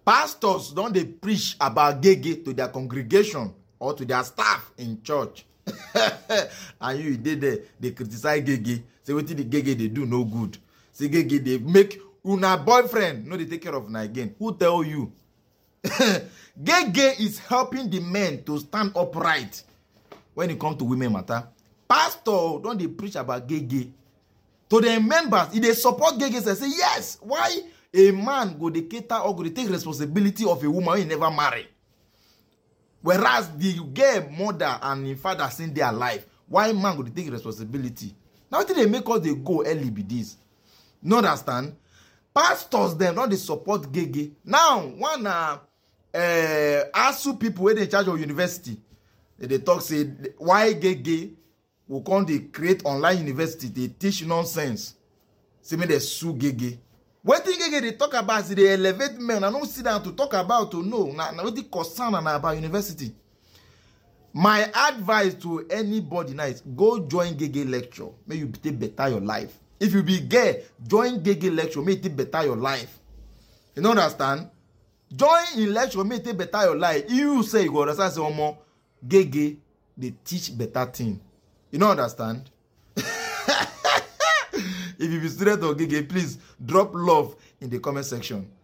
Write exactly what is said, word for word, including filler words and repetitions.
Pastors don't they preach about gege to their congregation or to their staff in church. And you did there, they criticize gege. Say what the gege they do no good. Say gege they make una boyfriend. No, they take care of una again. Who tell you? Gege is helping the men to stand upright when it comes to women matter. Pastor don't they preach about gege to their members. If they support gege, they say yes. Why a man go dey cater or go dey take responsibility of a woman he never marry? Whereas the girl mother and the father seen their life. Why man go dey take responsibility? Now they make us they go early be this. No understand? Pastors them don't they support gege. Now one uh, uh ASU people where they in charge of university, they, they talk say why gege will come they create online university, they teach nonsense. Say me they sue gege. What thing gege they talk about is they elevate men. I don't sit down to talk about to know. Now what the concern about university. My advice to anybody now is go join gege lecture. May you take better your life. If you be gay, join gege lecture. May it take better your life. You know understand? Join in lecture. May it take better your life. You say you go understand. Say one more gege. They teach better thing. You know understand? If you be student of gege, please drop love in the comment section.